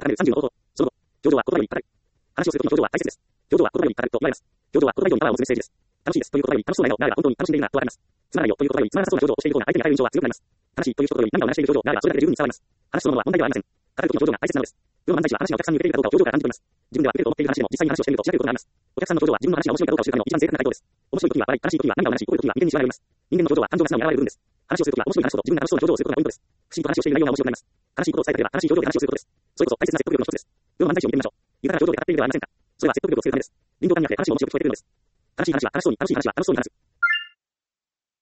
かめる30の応答。その後、表情は言葉より硬い。話をするときの表情は大切です。表情は言葉より硬いと言われます。表情は言葉以上にパワーを持つメッセージです。楽しいですという言葉より楽しそうな笑顔が本当に楽しんでいるなとわかります。つまらないよという言葉よりつまらなそうな表情をしている方が相手に与える印象は強くなります。楽しいという一言より涙を流している表情がそれだけで十分に伝わります。話そのものは問題ではありません。語るときの表情が大切なのです。世の漫才師は話がお客さんに受けているかどうかを表情から感じ取ります。自分では受けてると思っている話でも実際に話をしていると調べることがあります。お客さんの表情は自分の話が面白いかどうかを知るための一番正確な回答です。面白いときは笑い、悲しいときは涙を流し、怒るときは眉間にしわが寄ります。人間の表情は感情が素直に現れる部分です。話をするときは面白い話と自分が楽しそうな表情をすることがポイントです。不思議と話をしている内容が面白くなります。悲しいことを伝えたければ悲しい表情で話をすることです。それこそ大切な説得力の一つです。世の漫才師を見てみましょう。豊かな表情で語っているではありませんか。それは説得力をつけるためです。臨場感にあって話を面白く聞こえているのです。悲しい話は楽しそうに、楽しい話は楽しそうに話す。